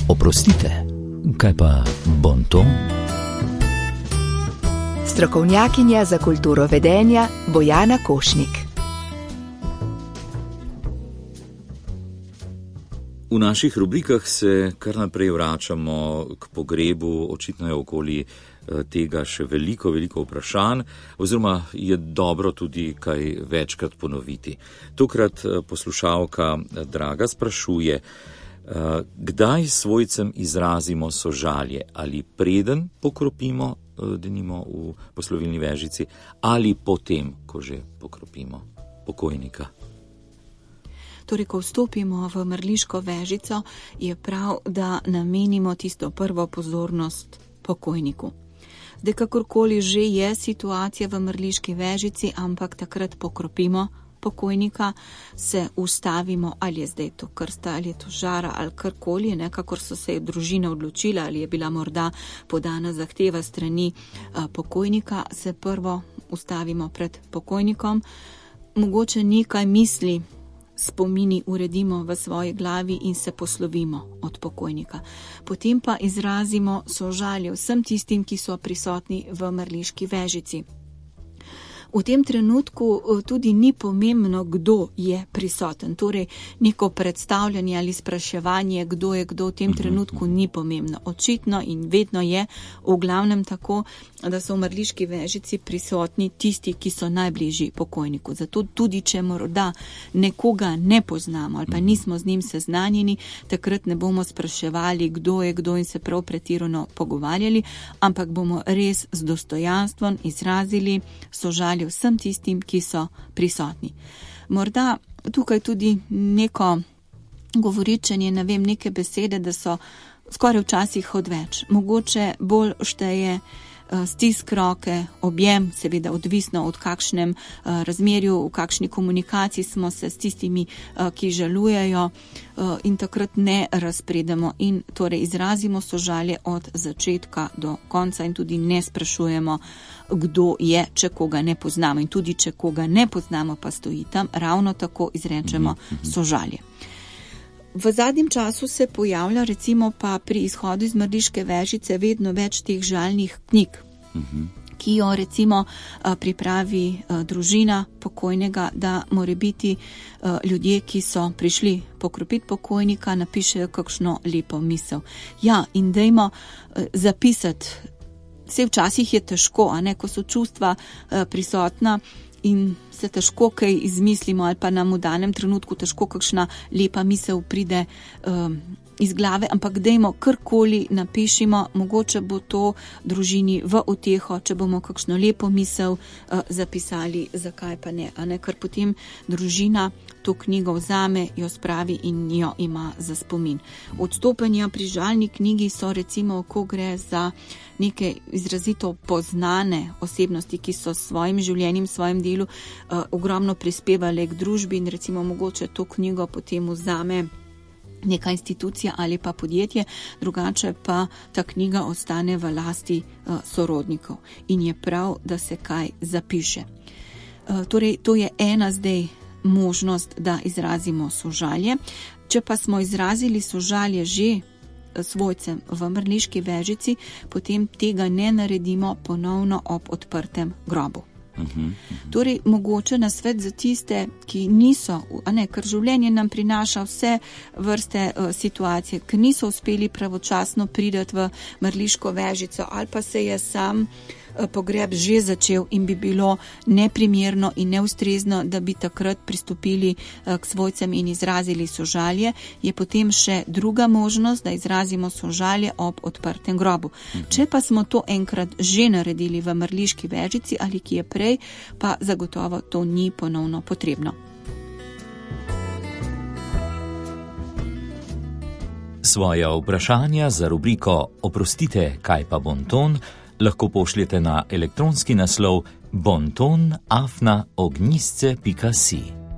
Oprostite, kaj pa bonton? Strokovnjakinja za kulturo vedenja Bojana Košnik. V naših rubrikah se kar naprej vračamo k pogrebu, očitno je okoli tega še veliko vprašanj, oziroma je dobro tudi kaj večkrat ponoviti. Tokrat poslušalka Draga sprašuje, kdaj svojcem izrazimo sožalje, ali preden pokropimo, denimo v poslovilni vežici, ali potem, ko že pokropimo pokojnika. Torej, ko vstopimo v mrliško vežico, je prav, da namenimo tisto prvo pozornost pokojniku. Zdaj, kakorkoli že je situacija v mrliški vežici, ampak takrat pokropimo pokojnika, se ustavimo, ali je zdaj to krsta, ali je to žara, ali karkoli, kakor so se družine odločila, ali je bila morda podana zahteva strani pokojnika, se prvo ustavimo pred pokojnikom, mogoče nekaj misli, spomini uredimo v svoji glavi in se poslovimo od pokojnika. Potem pa izrazimo sožalje vsem tistim, ki so prisotni v mrliški vežici. V tem trenutku tudi ni pomembno, kdo je prisoten. Torej, neko predstavljanje ali spraševanje, kdo je kdo, v tem trenutku ni pomembno. Očitno in vedno je v glavnem tako, da so v mrliški vežici prisotni tisti, ki so najbližji pokojniku. Zato tudi, če morda nekoga ne poznamo ali pa nismo z njim seznanjeni, takrat ne bomo spraševali, kdo je kdo in se prav pretirano pogovarjali, ampak bomo res z dostojanstvom izrazili sožalje vsem tistim, ki so prisotni. Morda tukaj tudi neko govoričenje, neke besede, da so skoraj včasih odveč. Mogoče bolj šteje stisk roke, objem, seveda odvisno od kakšnem razmerju, v kakšni komunikaciji smo se s tistimi, ki žalujejo, in takrat ne razpredemo in torej izrazimo sožalje od začetka do konca in tudi ne sprašujemo, kdo je, če koga ne poznamo. In tudi, če koga ne poznamo, pa stoji tam, ravno tako izrečemo sožalje. V zadnjem času se pojavlja recimo pa pri izhodu iz mrliške vežice vedno več teh žalnih knjig, ki jo recimo pripravi družina pokojnega, da more biti ljudje, ki so prišli pokropiti pokojnika, napišejo kakšno lepo misel. Ja, in dajmo zapisati. Vse včasih je težko, ko so čustva prisotna in se težko kaj izmislimo ali pa nam v danem trenutku težko kakšna lepa misel pride iz glave, ampak dajmo karkoli napišimo, mogoče bo to družini v uteho, če bomo kakšno lepo misel zapisali, zakaj pa ne, ker potem družina to knjigo vzame, jo spravi in jo ima za spomin. Odstopanja pri žalni knjigi so recimo, ko gre za neke izrazito poznane osebnosti, ki so s svojim življenjem, svojim delu ogromno prispevale k družbi in recimo mogoče to knjigo potem vzame neka institucija ali pa podjetje, drugače pa ta knjiga ostane v lasti sorodnikov in je prav, da se kaj zapiše. Torej, to je ena zdaj možnost, da izrazimo sožalje. Če pa smo izrazili sožalje že svojcem v mrliški vežici, potem tega ne naredimo ponovno ob odprtem grobu. Torej, mogoče nasvet za tiste, ki niso, ker življenje nam prinaša vse vrste situacije, ki niso uspeli pravočasno priti v mrliško vežico ali pa se je sam pogreb že začel in bi bilo neprimerno in neustrezno, da bi takrat pristopili k svojcem in izrazili sožalje, je potem še druga možnost, da izrazimo sožalje ob odprtem grobu. Če pa smo to enkrat že naredili v mrliški vežici ali ki je prej, pa zagotovo to ni ponovno potrebno. Svoja vprašanja za rubriko Oprostite, kaj pa bonton lahko pošljete na elektronski naslov bonton@ognjisce.si.